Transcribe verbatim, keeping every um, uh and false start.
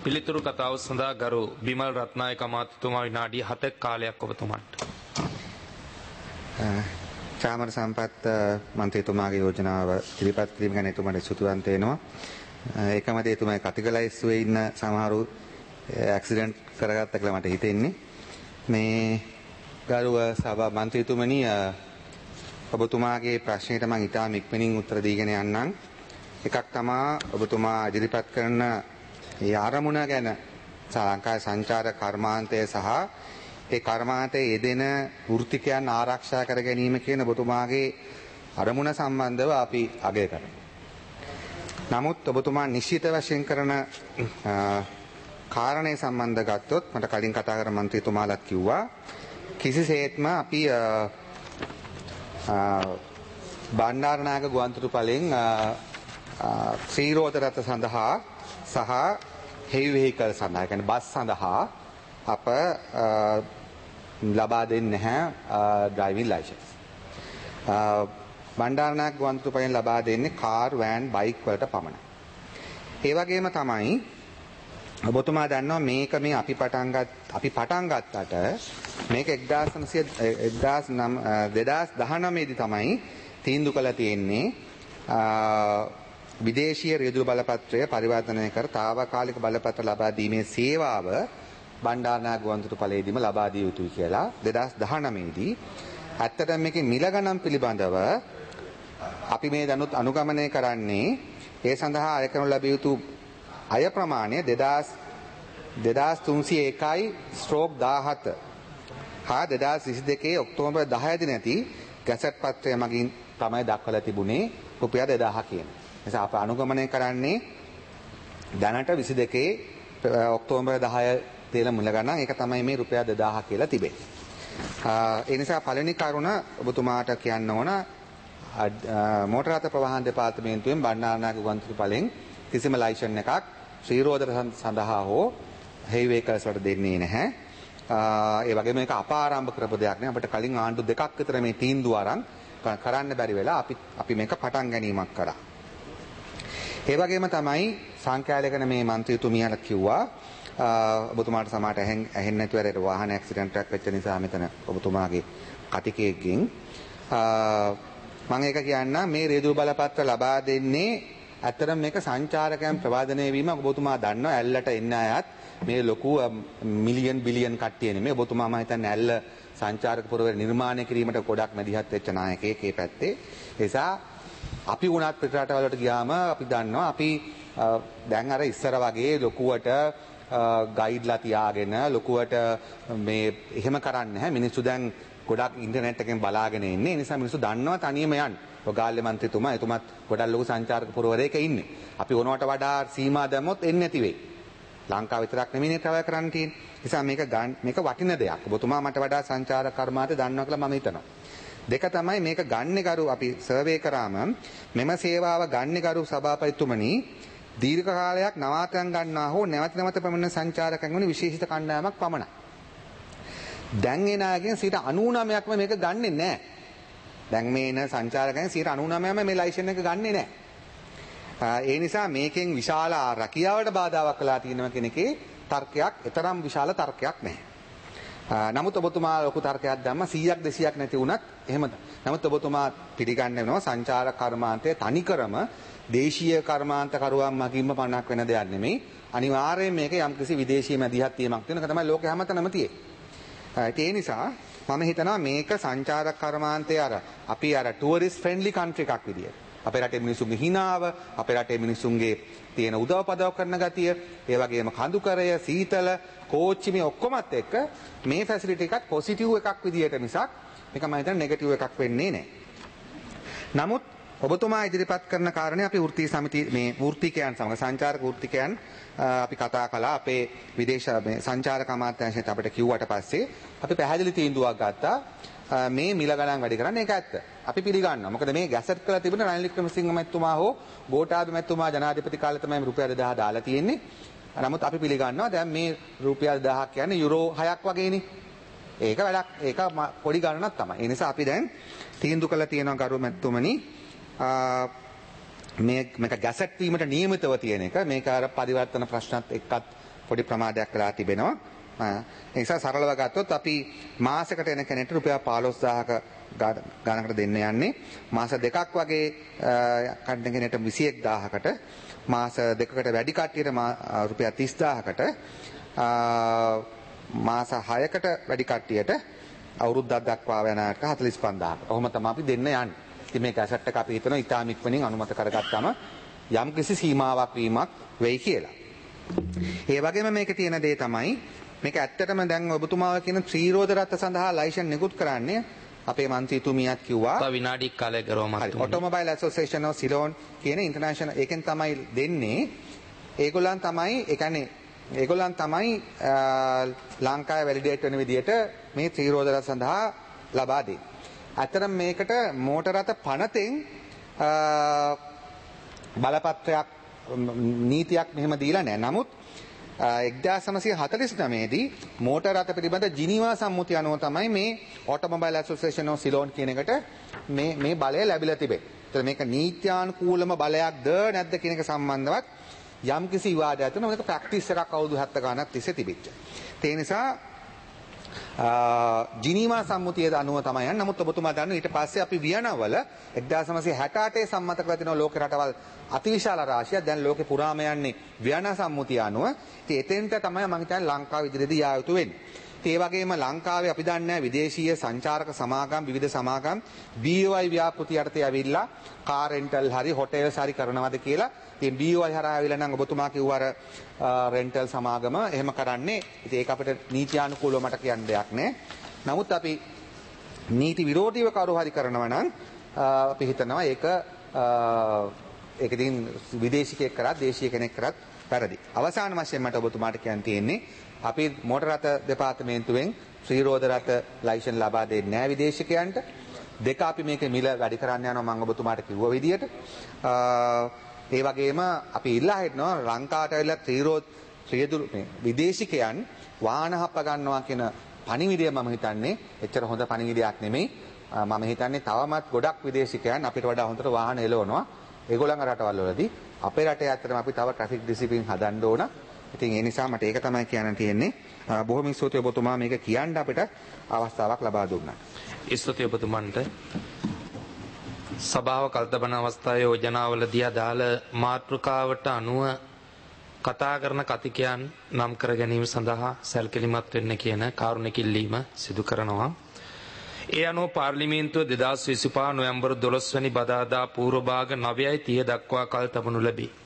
පිළිතුරු කතාව සඳහා ගරු බිමල් රත්නායක අමාත්‍යතුමා විනාඩි හතක කාලයක් ඔබතුමාට. චාමර සම්පත් මන්ත්‍රීතුමාගේ යෝජනාව ඉදිරිපත් කිරීම ගැන එතුමාට සුතුවන්ත වෙනවා. ඒකම දේ එතුමා කතිකලයිස්ුවේ ඉන්න සමහරු ඇක්සිඩන්ට් කරගත්ත කියලා මට හිතෙන්නේ. මේ ගරුව සභා මන්ත්‍රීතුමනි ඔබතුමාගේ ප්‍රශ්නෙට මම ඉතාම ඉක්මනින් උත්තර දීගෙන යන්නම්. එකක් තමයි ඔබතුමා ඉදිරිපත් කරන ඒ ආරමුණ ගැන ලංකාවේ සංචාර කර්මාන්තය සහ ඒ කර්මාන්තයේ යෙදෙන වෘත්තිකයන් ආරක්ෂා කර ගැනීම කියන ඔබතුමාගේ අරමුණ සම්බන්ධව අපි අගය කරනවා. නමුත් ඔබතුමා නිශ්චිත වශයෙන් කරන කාරණේ සම්බන්ධ ගත්තොත් මට කලින් කතා කර මන්ත්‍රීතුමාලත් කිව්වා කිසිසේත්ම අපි බණ්ඩාරනායක ගුවන්තොටුපළෙන් ශ්‍රීරෝධ රථ සඳහා සහ heavy vehicle සඳහා කියන්නේ බස් සඳහා අප ලබා දෙන්නේ නැහැ driving license. බණ්ඩාරනායක ගුවන්තොටුපළෙන් ලබා දෙන්නේ කාර්, වෑන්, බයික් වලට පමණයි. ඒ වගේම තමයි ඔබතුමා දන්නවා මේක මේ අපි පටන් ගත් අපි පටන් ගත්තට මේක දෙදාස් දහනවය දී තමයි තීන්දුව කළා තියෙන්නේ විදේශීය රියදුරු බලපත්‍රය පරිවර්තනය කර తాවකාලික බලපත්‍ර ලබා දීමේ සේවාව බණ්ඩාරනායක ගුවන්තොටුපළේදීම ලබා දිය යුතුයි කියලා දෙදාස් දහනවය දී ඇත්තටම මේකේ මිල ගණන් පිළිබඳව අපි මේ දැනුත් අනුගමනය කරන්නේ ඒ සඳහා අය කරනු ලැබිය යුතු අය ප්‍රමාණය දෙදාස් තුන්සිය එකයි ස්ට්‍රෝක් දාහත හා දෙදාස් විසි දෙකේ ඔක්තෝබර් දහය දින ඇති ගැසට් පත්‍රය මගින් තමයි දක්වලා තිබුණේ රුපියල් දෙදාහ කියන. නිසා අප අනුගමනය කරන්නේ දැනට විසි දෙකේ ඔක්තෝබර් දහය තේල මුල ගණන් ඒක තමයි මේ රුපියල් දෙදාහ කියලා තිබෙන්නේ. ඒ නිසා පළවෙනි කරුණ ඔබතුමාට කියන්න ඕන මෝටර රථ ප්‍රවාහන දෙපාර්තමේන්තුවෙන් බණ්ඩාරනායක ගුවන්තොටුපළෙන් කිසිම ලයිසන් එකක් ශ්‍රීරෝධ සඳහා හෝ heavy vehicles වලට දෙන්නේ නැහැ. ඒ වගේම මේක අපාරම්භ කරපු දෙයක් නේ. අපිට කලින් ආණ්ඩු දෙකක් විතර මේ තීන්දුව අරන් කරන්න බැරි වෙලා අපි අපි මේක පටන් ගැනීමක් කරා. ඒ වගේම තමයි සංඛ්‍යාලයකන මේ මන්ත්‍රීතුමියලා කිව්වා ඔබතුමාට සමාට ඇහෙන්නේ නැතුව ඇරෙට වාහන ඇක්සිඩන්ට් එකක් වෙච්ච නිසා මෙතන ඔබතුමාගේ කතිකයෙක්ගෙන් මම ඒක කියන්න මේ රියදුරු බලපත්‍ර ලබා දෙන්නේ ඇත්තටම මේක සංචාරකයන් ප්‍රවාදනය වීම ඔබතුමා දන්නවා ඇල්ලට එන්න අයත් මේ ලොකු මිලියන් බිලියන් කට්ටිය නෙමෙයි ඔබතුමා මම හිතන්නේ ඇල්ල සංචාරක පුරවැය නිර්මාණය කිරීමට ගොඩක් මැදිහත් වෙච්ච නායකයෙක් ඒ පැත්තේ. ඒ නිසා අපි වුණත් පිට රටවලට ගියාම අපි දන්නවා අපි දැන් අර ඉස්සර වගේ ලොකුවට ගයිඩ්ලා තියාගෙන ලොකුවට මේ එහෙම කරන්නේ නැහැ. මිනිස්සු දැන් ගොඩක් ඉන්ටර්නෙට් එකෙන් බලාගෙන ඉන්නේ. ඒ නිසා මිනිස්සු දන්නවා තනියම යන්න. ඔගාල්ලේ මන්ත්‍රීතුමා එතුමත් ගොඩක් ලොකු සංචාරක පුරවරයක ඉන්නේ. අපි ඕනවට වඩා සීමා දැම්මොත් එන්නේ නැති වෙයි. ලංකාව විතරක් නෙමෙයි ට්‍රැවල් කරන්න තියෙන්නේ. නිසා මේක මේක වටින දෙයක්. ඔබතුමා මට වඩා සංචාරක කර්මාන්තය දන්නවා කියලා මම හිතනවා. දෙක තමයි මේක ගන්නේ ගරු අපි සර්වේ කරාම මෙම සේවාව ගන්නේ ගරු සභාපතිතුමනි දීර්ඝ කාලයක් නවාතැන් ගන්නා හෝ නැවත නැවත පැමිණෙන සංචාරකයන් වන විශේෂිත කණ්ඩායමක් පමණයි. දැන් එන අයගෙන් සිට අනූනවයක්ම මේක ගන්නෙ නැහැ. දැන් මේ එන සංචාරකයන් සිට අනූනවයක්ම මේ ලයිසන් එක ගන්නෙ නැහැ. ඒ නිසා මේකෙන් විශාල රැකියාවට බාධාවක් වෙලා තියෙනවා කියන එකේ තර්කයක්, ඊතරම් විශාල තර්කයක් නැහැ. නමුත් ඔබතුමා ලොකු තර්කයක් දැම්ම සීයක් දෙසීයක් නැති වුණත් එහෙමද. නමුත් ඔබතුමා පිළිගන්න වෙනවා සංචාරක කර්මාන්තයේ තනිකරම දේශීය කර්මාන්ත කරුවන් මගින්ම පණක් වෙන දෙයක් නෙමෙයි. අනිවාර්යයෙන් මේක යම්කිසි විදේශීය මැදිහත් වීමක් තියෙනවා. ඒක තමයි ලෝකෙ හැමතැනම තියෙන්නේ. ඒ නිසා මම හිතනවා මේක සංචාරක කර්මාන්තය අර අපි අර ටුවරිස්ට් ෆ්‍රෙන්ඩ්ලි කන්ට්‍රි එකක් විදියට. අපේ රටේ මිනිසුන්ගේ හිනාව, අපේ රටේ මිනිසුන්ගේ තියෙන උදව් පදව් කරන ගතිය, ඒ වගේම කඳුකරය, සීතල, කෝච්චි මේ ඔක්කොමත් එක්ක මේ ෆැසිලිටි එකත් පොසිටිව් එකක් විදියට මිසක් මේක මම හිතන්නේ නෙගටිව් එකක් වෙන්නේ නැහැ. නමුත් ඔබතුමා ඉදිරිපත් කරන කාරණේ අපි වෘත්තීය සමිති මේ වෘත්තිකයන් සමග සංචාරක වෘත්තිකයන් අපි කතා කළා අපේ විදේශ මේ සංචාරක අමාත්‍යාංශයට අපිට කිව්වට පස්සේ අපි පැහැදිලි තීන්දුවක් ගත්තා මේ මිල ගණන් වැඩි කරන්න ඒක ඇත්ත. අපි පිළිගන්නවා. මොකද මේ ගැසට් කරලා තිබුණ රනිල් වික්‍රමසිංහ මැතිතුමා හෝ ගෝඨාභය මැතිතුමා ජනාධිපති කාලේ තමයි රුපියල් දෙදාහ දාලා තියෙන්නේ. නමුත් අපි පිළිගන්නවා දැන් මේ රුපියල් දහයක් කියන්නේ යුරෝ හයක් වගේනේ. ඒක වැඩක් ඒක පොඩි ගණනක් තමයි. ඒ නිසා අපි දැන් තීන්දුව කළා තියෙනවා ගරු මැතිතුමනි මේ මේක ගැසට් වීමට නියමිතව තියෙන එක මේක අර පරිවර්තන ප්‍රශ්නත් එක්කත් පොඩි ප්‍රමාදයක් වෙලා තිබෙනවා. ඒ නිසා සරලව ගත්තොත් අපි මාසෙකට එන කෙනෙක්ට රුපියල් පහළොස් දහසක ගණනකට දෙන්න යන්නේ. මාස දෙකක් වගේ කඩන කෙනෙක්ට විසි එක් දහසකට, මාස දෙකකට වැඩි කට්ටියට රුපියල් තිස් දහසකට, මාස හයකට වැඩි කට්ටියට අවුරුද්දක් දක්වා යන අයට හතළිස් පන්දාහකට. ඔහොම තමයි අපි දෙන්න යන්නේ. ඉතින් මේ ගැසට් එක අපි හිතනවා ඉතාම ඉක්මනින් අනුමත කරගත්තාම යම් කිසි සීමාවක් වීමක් වෙයි කියලා. ඒ වගේම මේකේ තියෙන දේ තමයි මේක ඇත්තටම දැන් ඔබතුමාව කියන ත්‍රිරෝද රථ සඳහා ලයිසන් නිකුත් කරන්නේ අපේ මන්ත්‍රීතුමියත් කිව්වා. තව විනාඩි කාලයක් කරවමත්. ඔටෝමොබයිල් ඇසෝසියේෂන් ඔෆ් සිලෝන් කියන ඉන්ටර්නැෂනල් එකෙන් තමයි දෙන්නේ. ඒගොල්ලන් තමයි ඒ කියන්නේ ඒගොල්ලන් තමයි ලංකාවේ වැලිඩේට් වෙන විදිහට මේ ත්‍රිරෝද රථ සඳහා ලබා දෙන්නේ. අතරම මේකට මෝටර රථ පනතෙන් බලපත්‍රයක් නීතියක් මෙහෙම දීලා නැහැ. නමුත් එක්දාස් නවසිය හතළිස් නවය දී මෝටර රථ පිළිබඳ ජිනීවා සම්මුතිය අනුව තමයි මේ ඔටෝමොබයිල් ඇසෝසියේෂන් ඔෆ් සිලෝන් කියන එකට මේ මේ බලය ලැබිලා තිබෙන්නේ. ඒතර මේක නීත්‍යානුකූලම බලයක්ද නැද්ද කියන එක සම්බන්ධවත් යම්කිසි විවාදයක් තියෙනවා. මේක ප්‍රැක්ටිස් එකක් අවුරුදු හත්ත ගානක් තිස්සේ තිබිච්ච. ඒ නිසා ජිනීවා සම්මුතිය අනුව තමයි යන්නේ. නමුත් ඔබතුමා දන්නවා ඊට පස්සේ අපි වියනවල එක්දාස් නවසිය හැට අටේ සම්මත කරලා තිනවා ලෝක රටවල් අතිවිශාල රාශියක්. දැන් ලෝකේ පුරාම යන්නේ වියනා සම්මුතිය අනුව. ඉතින් එතෙන්ට තමයි මම හිතන්නේ ලංකාව ඉදිරියේදී යා යුතු වෙන්නේ. ඒ වගේම ලංකාවේ අපි දන්නේ විදේශීය සංචාරක සමාගම් විවිධ සමාගම් බී ඕ ආයි ව්‍යාපෘති යටතේ ඇවිල්ලා කාර් රෙන්ටල් හරි හොටෙල්ස් හරි කරනවද කියලා. ඉතින් බී ඕ ආයි හරහා ඇවිල්ලා නම් ඔබතුමා කිව්ව අර රෙන්ටල් සමාගම එහෙම කරන්නේ. ඉතින් ඒක අපිට නීත්‍යානුකූලව මට කියන්න දෙයක් නැහැ. නමුත් අපි නීති විරෝධීව කවුරු හරි කරනවා නම් අපි හිතනවා ඒක ඒක ඉතින් විදේශිකයෙක් කරත් දේශීය කෙනෙක් කරත් වැරදි. අවසාන වශයෙන් මට ඔබතුමාට කියන්න තියෙන්නේ අපි මෝටර රථ දෙපාර්තමේන්තුවෙන් ත්‍රිරෝද රථ ලයිසන් ලබා දෙන්නේ නැහැ විදේශිකයන්ට. දෙක අපි මේකේ මිල වැඩි කරන්න යනවා මම ඔබතුමාට කිව්ව විදියට. ඒ වගේම අපි ඉල්ලා හිටනවා ලංකාවට ඇවිල්ලා ත්‍රිරෝද ත්‍රියදුරු මේ විදේශිකයන් වාහන හප්ප ගන්නවා කියන පණිවිඩය මම හිතන්නේ එච්චර හොඳ පණිවිඩයක් නෙමෙයි. මම හිතන්නේ තවමත් ගොඩක් විදේශිකයන් අපිට වඩා හොඳට වාහන එලවනවා. ඒගොල්ලන්ගේ රටවල් වලදී අපේ රටේ ඇත්තටම අපි තව ට්‍රැෆික් ඩිසිප්ලින් හදන්න ඕන. ඉතින් ඒ නිසා මට ඒක තමයි කියන්න තියෙන්නේ. බොහොම ස්තුතියි ඔබතුමා මේක කියන්න අපිට අවස්ථාවක් ලබා දුන්නා. ස්තුතියි ඔබතුමන්ට. සභාව කල්තබන අවස්ථාවේ යෝජනාවලදී අදාළ මාතෘකාවට අනුව කතා කරන කතිකයන් නම් කර ගැනීම සඳහා සැලකිලිමත් වෙන්න කියන කාරුණික ඉල්ලීම සිදු කරනවා. ඒ අනුව පාර්ලිමේන්තුව දෙදාස් විසිපහ නොවැම්බර් දොළොස් වැනි බදාදා පූර්ව භාග නවයයි තිහ දක්වා කල් තබනු ලැබේ.